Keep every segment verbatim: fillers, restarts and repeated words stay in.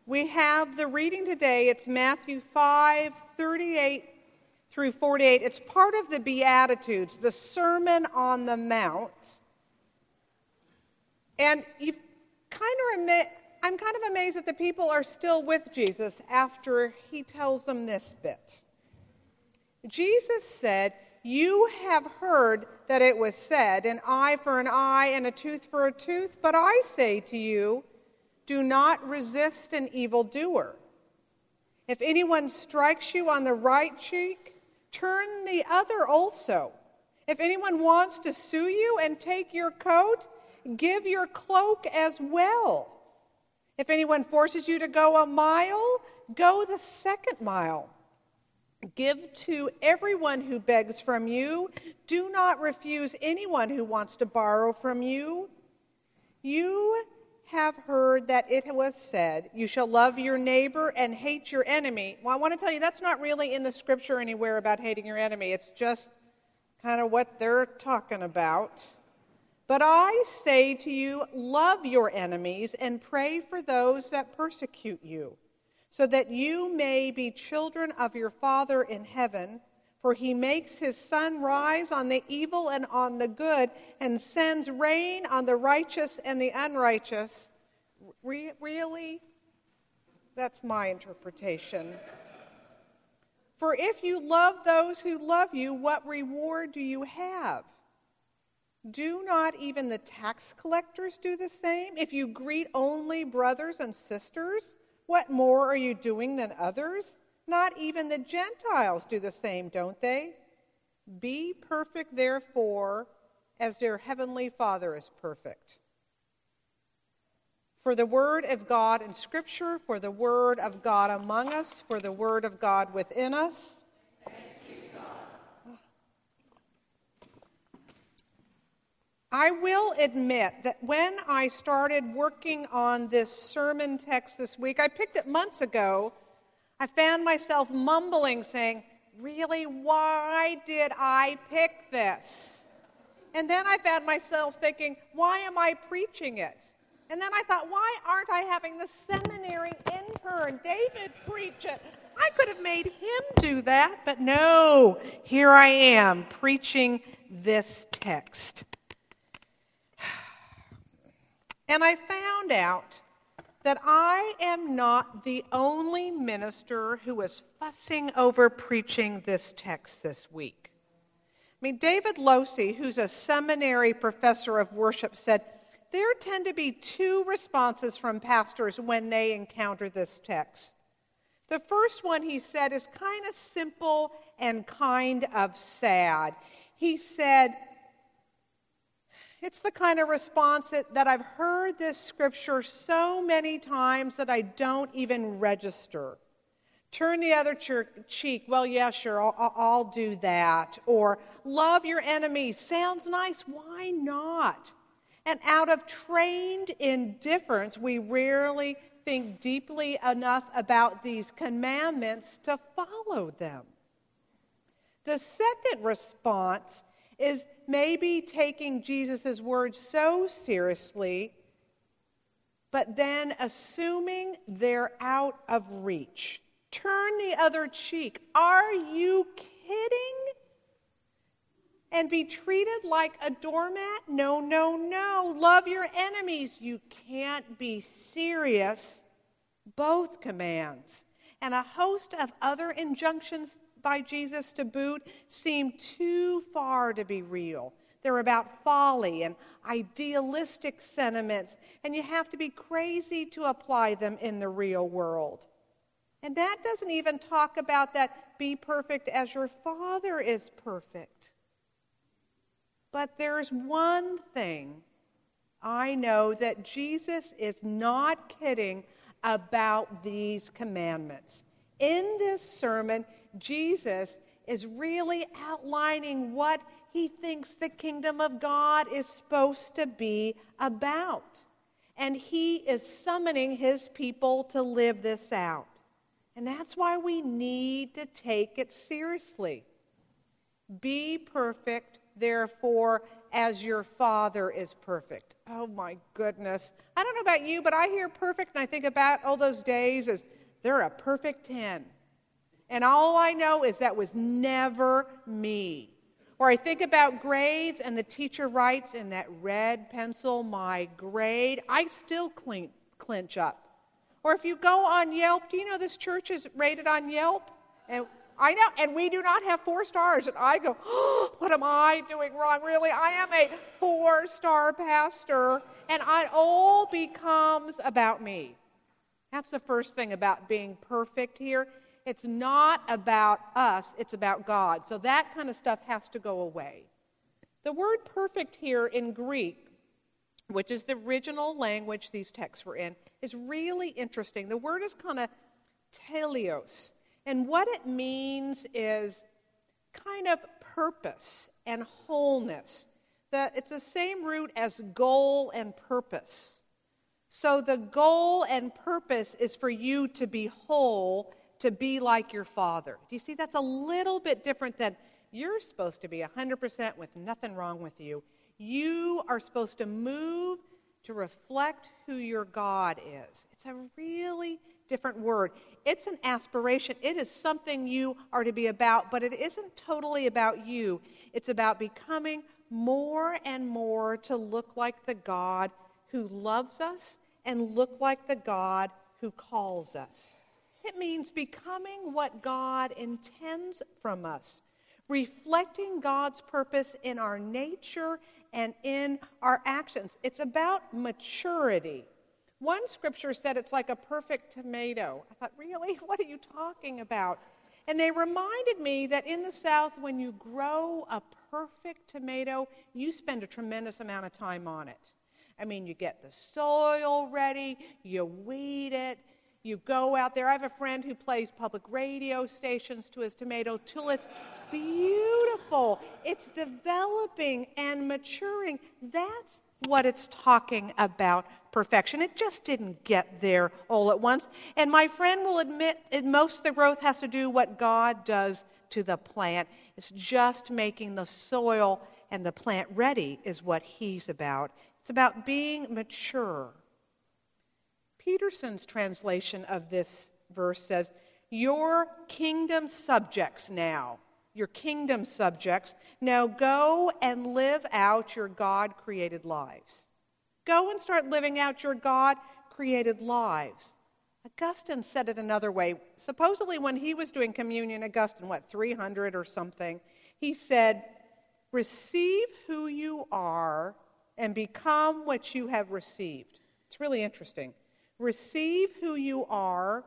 We have the reading today. It's Matthew five, thirty-eight through forty-eight. It's part of the Beatitudes, the Sermon on the Mount. And you've kind of ama- I'm kind of amazed that the people are still with Jesus after he tells them this bit. Jesus said, "You have heard that it was said, an eye for an eye and a tooth for a tooth, but I say to you, do not resist an evildoer. If anyone strikes you on the right cheek, turn the other also. If anyone wants to sue you and take your coat, give your cloak as well. If anyone forces you to go a mile, go the second mile. Give to everyone who begs from you. Do not refuse anyone who wants to borrow from you. You have heard that it was said, you shall love your neighbor and hate your enemy." Well, I want to tell you, that's not really in the scripture anywhere about hating your enemy. It's just kind of what they're talking about. "But I say to you, love your enemies and pray for those that persecute you, so that you may be children of your Father in heaven. For he makes his sun rise on the evil and on the good, and sends rain on the righteous and the unrighteous." Re- really? That's my interpretation. "For if you love those who love you, what reward do you have? Do not even the tax collectors do the same? If you greet only brothers and sisters, what more are you doing than others? Not even the Gentiles do the same, don't they? Be perfect, therefore, as their heavenly Father is perfect." For the word of God in Scripture, for the word of God among us, for the word of God within us. Thanks be to God. I will admit that when I started working on this sermon text this week, I picked it months ago, I found myself mumbling, saying, really, why did I pick this? And then I found myself thinking, why am I preaching it? And then I thought, why aren't I having the seminary intern, David, preach it? I could have made him do that, but no, here I am preaching this text. And I found out that I am not the only minister who is fussing over preaching this text this week. I mean, David Losey, who's a seminary professor of worship, said there tend to be two responses from pastors when they encounter this text. The first one, he said, is kind of simple and kind of sad. He said, it's the kind of response that, that I've heard this scripture so many times that I don't even register. Turn the other cheek. Well, yeah, sure, I'll, I'll do that. Or love your enemies. Sounds nice. Why not? And out of trained indifference, we rarely think deeply enough about these commandments to follow them. The second response is maybe taking Jesus' words so seriously, but then assuming they're out of reach. Turn the other cheek. Are you kidding? And be treated like a doormat? No, no, no. Love your enemies. You can't be serious. Both commands. And a host of other injunctions by Jesus to boot seem too far to be real. They're about folly and idealistic sentiments, and you have to be crazy to apply them in the real world. And that doesn't even talk about that be perfect as your Father is perfect. But there's one thing I know that Jesus is not kidding about these commandments. In this sermon, Jesus is really outlining what he thinks the kingdom of God is supposed to be about. And he is summoning his people to live this out. And that's why we need to take it seriously. Be perfect, therefore, as your Father is perfect. Oh my goodness. I don't know about you, but I hear perfect and I think about all those days as they're a perfect ten. And all I know is that was never me. Or I think about grades and the teacher writes in that red pencil, my grade, I still clean, clinch up. Or if you go on Yelp, do you know this church is rated on Yelp? And I know, and we do not have four stars. And I go, oh, what am I doing wrong? Really, I am a four-star pastor, and it all becomes about me. That's the first thing about being perfect here. It's not about us, it's about God. So that kind of stuff has to go away. The word perfect here in Greek, which is the original language these texts were in, is really interesting. The word is kind of teleos. And what it means is kind of purpose and wholeness. The, it's the same root as goal and purpose. So the goal and purpose is for you to be whole, to be like your Father. Do you see? That's a little bit different than you're supposed to be one hundred percent with nothing wrong with you. You are supposed to move to reflect who your God is. It's a really different word. It's an aspiration. It is something you are to be about, but it isn't totally about you. It's about becoming more and more to look like the God who loves us and look like the God who calls us. It means becoming what God intends from us, reflecting God's purpose in our nature and in our actions. It's about maturity. One scripture said it's like a perfect tomato. I thought, really? What are you talking about? And they reminded me that in the South, when you grow a perfect tomato, you spend a tremendous amount of time on it. I mean, you get the soil ready, you weed it, you go out there. I have a friend who plays public radio stations to his tomato till it's beautiful. It's developing and maturing. That's what it's talking about, perfection. It just didn't get there all at once. And my friend will admit that most of the growth has to do what God does to the plant. It's just making the soil and the plant ready is what he's about. It's about being mature. Peterson's translation of this verse says, your kingdom subjects now, your kingdom subjects, now go and live out your God-created lives. Go and start living out your God-created lives. Augustine said it another way. Supposedly when he was doing communion, Augustine, what, three hundred or something, he said, receive who you are and become what you have received. It's really interesting. Receive who you are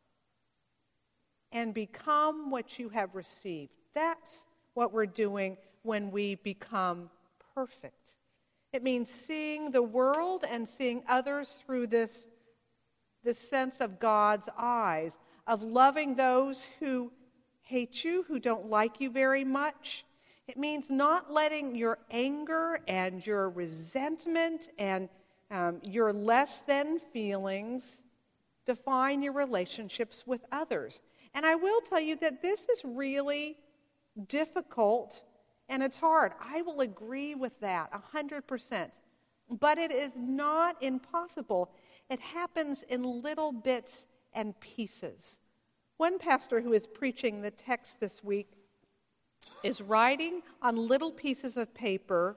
and become what you have received. That's what we're doing when we become perfect. It means seeing the world and seeing others through this, this sense of God's eyes, of loving those who hate you, who don't like you very much. It means not letting your anger and your resentment and um, your less than feelings define your relationships with others. And I will tell you that this is really difficult and it's hard. I will agree with that one hundred percent. But it is not impossible. It happens in little bits and pieces. One pastor who is preaching the text this week is writing on little pieces of paper,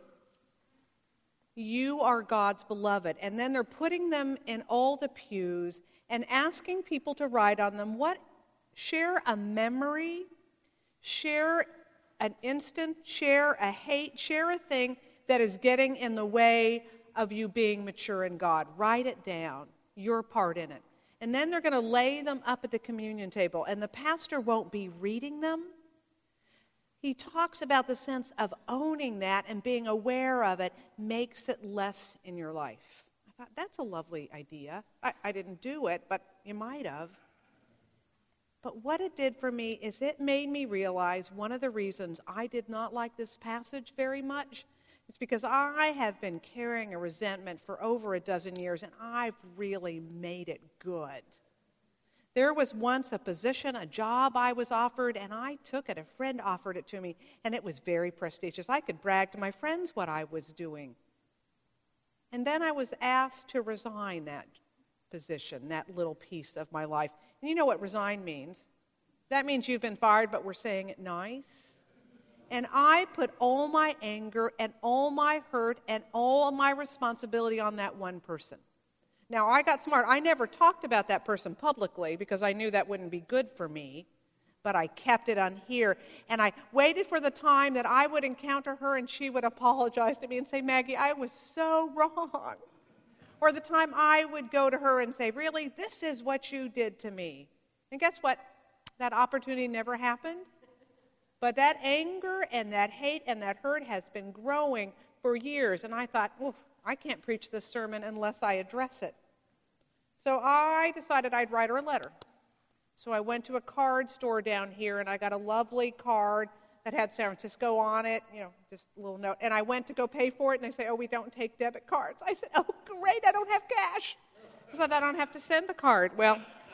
you are God's beloved. And then they're putting them in all the pews and asking people to write on them what, share a memory, share an instant, share a hate, share a thing that is getting in the way of you being mature in God. Write it down, your part in it. And then they're going to lay them up at the communion table, and the pastor won't be reading them. He talks about the sense of owning that and being aware of it makes it less in your life. I thought, that's a lovely idea. I, I didn't do it, but you might have. But what it did for me is it made me realize one of the reasons I did not like this passage very much is because I have been carrying a resentment for over a dozen years, and I've really made it good. There was once a position, a job I was offered, and I took it. A friend offered it to me, and it was very prestigious. I could brag to my friends what I was doing. And then I was asked to resign that position, that little piece of my life. And you know what resign means? That means you've been fired, but we're saying it nice. And I put all my anger and all my hurt and all my responsibility on that one person. Now, I got smart. I never talked about that person publicly because I knew that wouldn't be good for me. But I kept it on here. And I waited for the time that I would encounter her and she would apologize to me and say, Maggie, I was so wrong. Or the time I would go to her and say, really, this is what you did to me. And guess what? That opportunity never happened. But that anger and that hate and that hurt has been growing for years. And I thought, oof, I can't preach this sermon unless I address it. So I decided I'd write her a letter. So I went to a card store down here, and I got a lovely card that had San Francisco on it, you know, just a little note. And I went to go pay for it, and they say, oh, we don't take debit cards. I said, oh, great, I don't have cash. I thought I don't have to send the card. Well,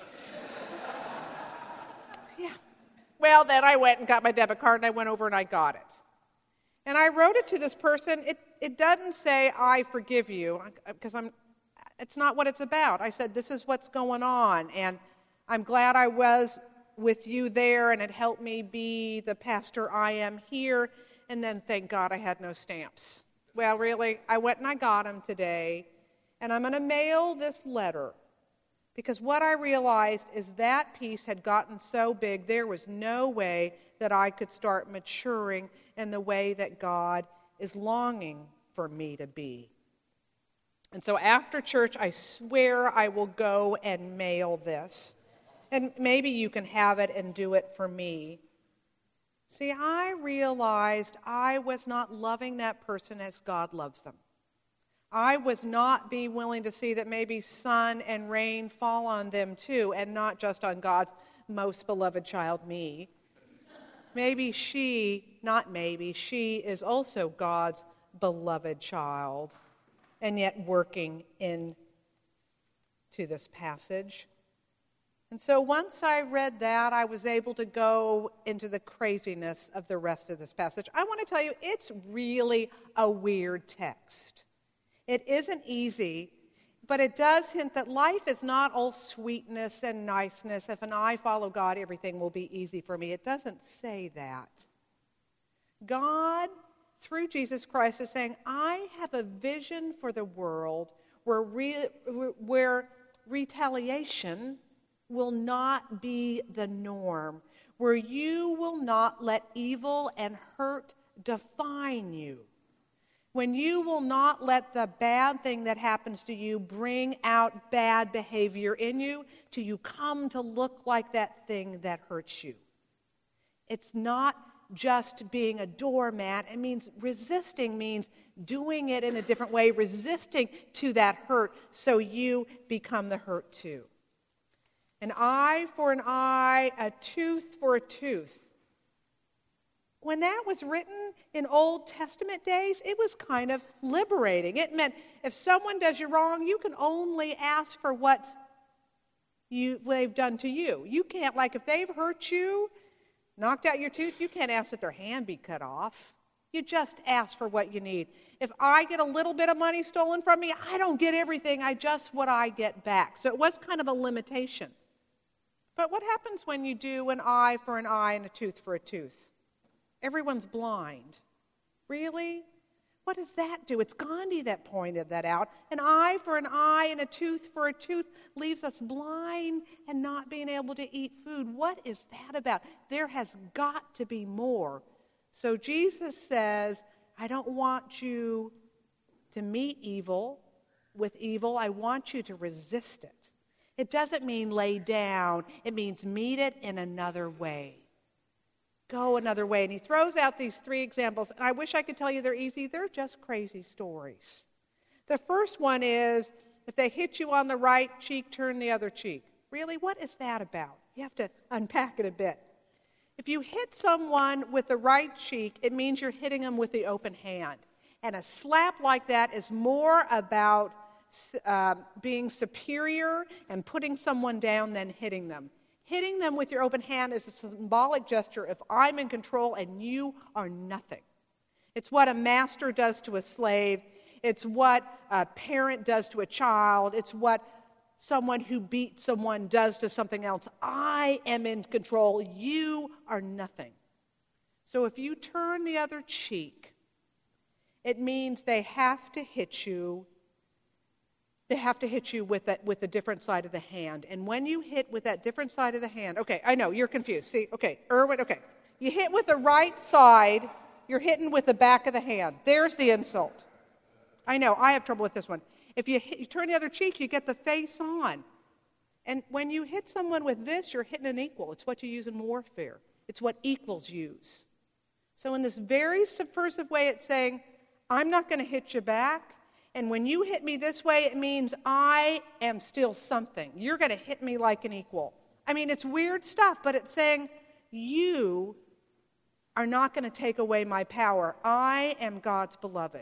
yeah. Well, then I went and got my debit card, and I went over and I got it. And I wrote it to this person. It it doesn't say, I forgive you, because I'm. It's not what it's about. I said, this is what's going on, and I'm glad I was with you there, and it helped me be the pastor I am here, and then thank God I had no stamps. Well, really, I went and I got them today, and I'm going to mail this letter, because what I realized is that piece had gotten so big, there was no way that I could start maturing in the way that God is longing for me to be. And so after church, I swear I will go and mail this. And maybe you can have it and do it for me. See, I realized I was not loving that person as God loves them. I was not being willing to see that maybe sun and rain fall on them too, and not just on God's most beloved child, me. Maybe she, not maybe, she is also God's beloved child, and yet working into this passage. And so once I read that, I was able to go into the craziness of the rest of this passage. I want to tell you, it's really a weird text. It isn't easy, but it does hint that life is not all sweetness and niceness. If an I follow God, everything will be easy for me. It doesn't say that. God, through Jesus Christ, is saying, I have a vision for the world where, re- where retaliation will not be the norm, where you will not let evil and hurt define you, when you will not let the bad thing that happens to you bring out bad behavior in you till you come to look like that thing that hurts you. It's not just being a doormat. It means resisting means doing it in a different way, resisting to that hurt so you become the hurt too. An eye for an eye, a tooth for a tooth. When that was written in Old Testament days, it was kind of liberating. It meant if someone does you wrong, you can only ask for what you, they've done to you. You can't, like if they've hurt you, knocked out your tooth, you can't ask that their hand be cut off. You just ask for what you need. If I get a little bit of money stolen from me, I don't get everything, I just what I get back. So it was kind of a limitation. But what happens when you do an eye for an eye and a tooth for a tooth? Everyone's blind. Really? What does that do? It's Gandhi that pointed that out. An eye for an eye and a tooth for a tooth leaves us blind and not being able to eat food. What is that about? There has got to be more. So Jesus says, I don't want you to meet evil with evil. I want you to resist it. It doesn't mean lay down. It means meet it in another way. Go another way. And he throws out these three examples. And I wish I could tell you they're easy. They're just crazy stories. The first one is, if they hit you on the right cheek, turn the other cheek. Really, what is that about? You have to unpack it a bit. If you hit someone with the right cheek, it means you're hitting them with the open hand. And a slap like that is more about uh, being superior and putting someone down than hitting them. Hitting them with your open hand is a symbolic gesture of I'm in control and you are nothing. It's what a master does to a slave. It's what a parent does to a child. It's what someone who beats someone does to something else. I am in control. You are nothing. So if you turn the other cheek, it means they have to hit you. They have to hit you with that with a different side of the hand. And when you hit with that different side of the hand, okay, I know, you're confused. See, okay, Erwin, okay. You hit with the right side, you're hitting with the back of the hand. There's the insult. I know, I have trouble with this one. If you, hit, you turn the other cheek, you get the face on. And when you hit someone with this, you're hitting an equal. It's what you use in warfare. It's what equals use. So in this very subversive way, it's saying, I'm not going to hit you back. And when you hit me this way, it means I am still something. You're going to hit me like an equal. I mean, it's weird stuff, but it's saying, you are not going to take away my power. I am God's beloved.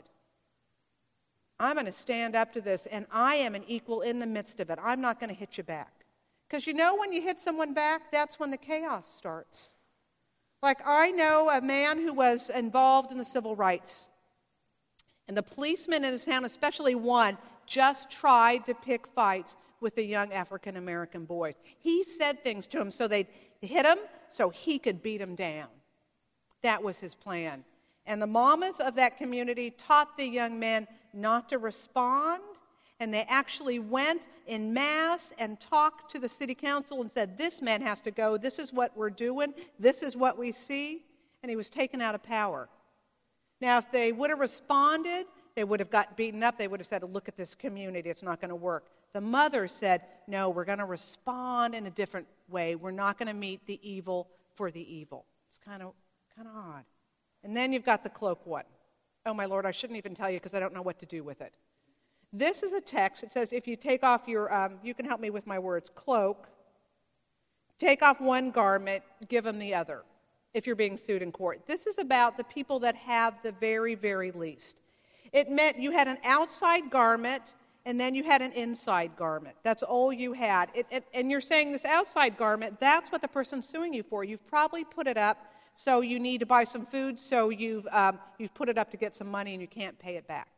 I'm going to stand up to this, and I am an equal in the midst of it. I'm not going to hit you back. Because you know when you hit someone back, that's when the chaos starts. Like I know a man who was involved in the civil rights. And the policemen in his town, especially one, just tried to pick fights with the young African-American boys. He said things to them so they'd hit him so he could beat them down. That was his plan. And the mamas of that community taught the young men not to respond, and they actually went en masse and talked to the city council and said, this man has to go, this is what we're doing, this is what we see, and he was taken out of power. Now, if they would have responded, they would have got beaten up. They would have said, look at this community. It's not going to work. The mother said, no, we're going to respond in a different way. We're not going to meet the evil for the evil. It's kind of kind of odd. And then you've got the cloak one. Oh, my Lord, I shouldn't even tell you because I don't know what to do with it. This is a text. It says if you take off your, um, you can help me with my words, cloak, take off one garment, give them the other. If you're being sued in court. This is about the people that have the very, very least. It meant you had an outside garment and then you had an inside garment. That's all you had. It, it, and you're saying this outside garment, that's what the person's suing you for. You've probably put it up so you need to buy some food, so you've, um, you've put it up to get some money and you can't pay it back.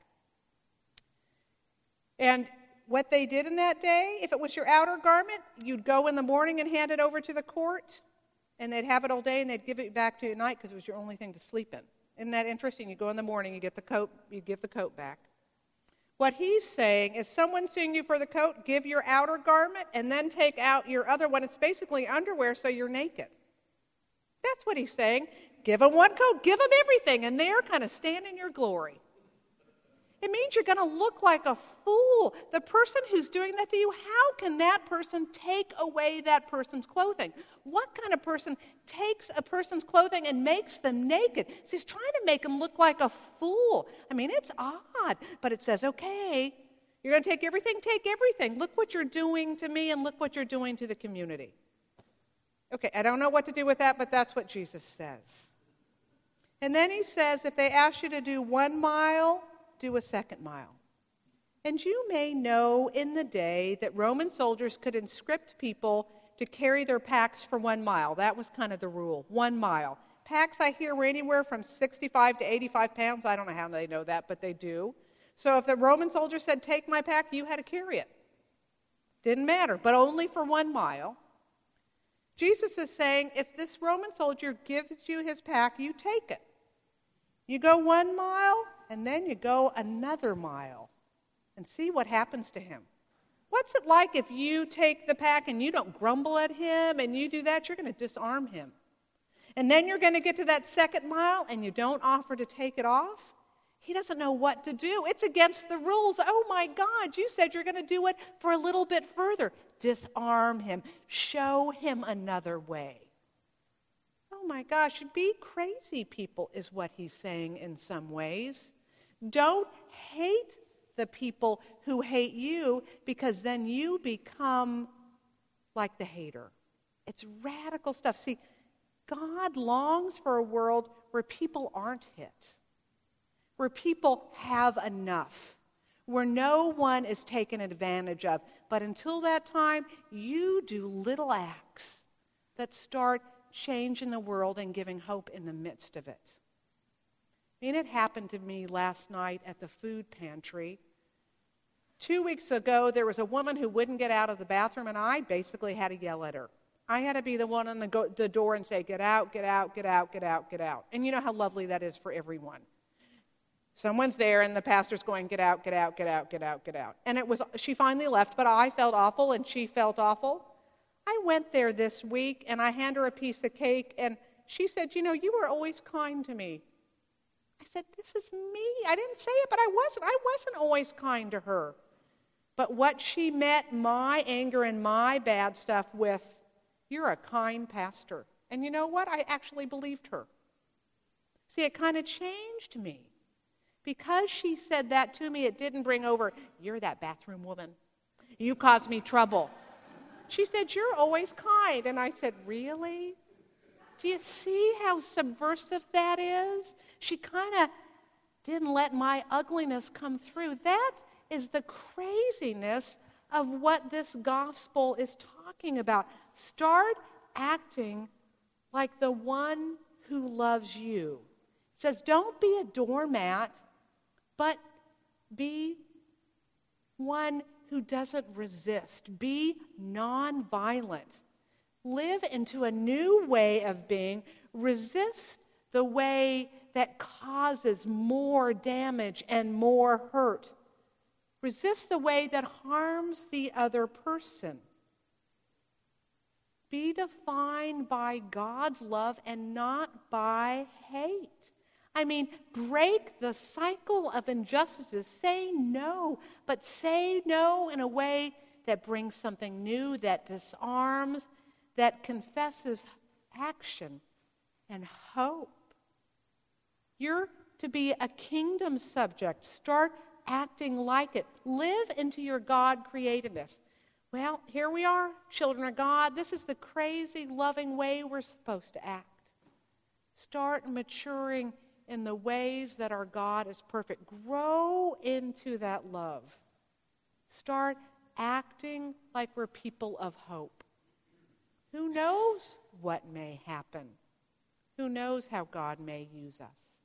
And what they did in that day, if it was your outer garment, you'd go in the morning and hand it over to the court. And they'd have it all day, and they'd give it back to you at night because it was your only thing to sleep in. Isn't that interesting? You go in the morning, you get the coat, you give the coat back. What he's saying is someone suing you for the coat, give your outer garment, and then take out your other one. It's basically underwear, so you're naked. That's what he's saying. Give them one coat, give them everything, and they're kind of stand in your glory. It means you're going to look like a fool. The person who's doing that to you, how can that person take away that person's clothing? What kind of person takes a person's clothing and makes them naked? So he's trying to make them look like a fool. I mean, it's odd, but it says, okay, you're going to take everything, take everything. Look what you're doing to me and look what you're doing to the community. Okay, I don't know what to do with that, but that's what Jesus says. And then he says, if they ask you to do one mile, do a second mile. And you may know in the day that Roman soldiers could conscript people to carry their packs for one mile. That was kind of the rule, one mile. Packs, I hear, were anywhere from sixty-five to eighty-five pounds. I don't know how they know that, but they do. So if the Roman soldier said, take my pack, you had to carry it. Didn't matter, but only for one mile. Jesus is saying, if this Roman soldier gives you his pack, you take it. You go one mile, and then you go another mile and see what happens to him. What's it like if you take the pack and you don't grumble at him and you do that? You're going to disarm him. And then you're going to get to that second mile and you don't offer to take it off. He doesn't know what to do. It's against the rules. Oh my God, you said you're going to do it for a little bit further. Disarm him. Show him another way. Oh my gosh, be crazy people is what he's saying in some ways. Don't hate the people who hate you because then you become like the hater. It's radical stuff. See, God longs for a world where people aren't hit, where people have enough, where no one is taken advantage of. But until that time, you do little acts that start changing the world and giving hope in the midst of it. I mean, it happened to me last night at the food pantry. Two weeks ago, there was a woman who wouldn't get out of the bathroom, and I basically had to yell at her. I had to be the one on the, go- the door and say, get out, get out, get out, get out, get out. And you know how lovely that is for everyone. Someone's there, and the pastor's going, get out, get out, get out, get out, get out. And it was, she finally left, but I felt awful, and she felt awful. I went there this week, and I handed her a piece of cake, and she said, you know, you were always kind to me. I said, this is me. I didn't say it, but I wasn't. I wasn't always kind to her. But what she met my anger and my bad stuff with, you're a kind pastor. And you know what? I actually believed her. See, it kind of changed me. Because she said that to me, it didn't bring over, you're that bathroom woman. You caused me trouble. She said, you're always kind. And I said, really? Do you see how subversive that is? She kind of didn't let my ugliness come through. That is the craziness of what this gospel is talking about. Start acting like the one who loves you. It says, don't be a doormat, but be one who doesn't resist. Be nonviolent. Live into a new way of being. Resist the way that causes more damage and more hurt. Resist the way that harms the other person. Be defined by God's love and not by hate. I mean, break the cycle of injustices. Say no, but say no in a way that brings something new, that disarms, that confesses action and hope. You're to be a kingdom subject. Start acting like it. Live into your God-createdness. Well, here we are, children of God. This is the crazy, loving way we're supposed to act. Start maturing in the ways that our God is perfect. Grow into that love. Start acting like we're people of hope. Who knows what may happen? Who knows how God may use us?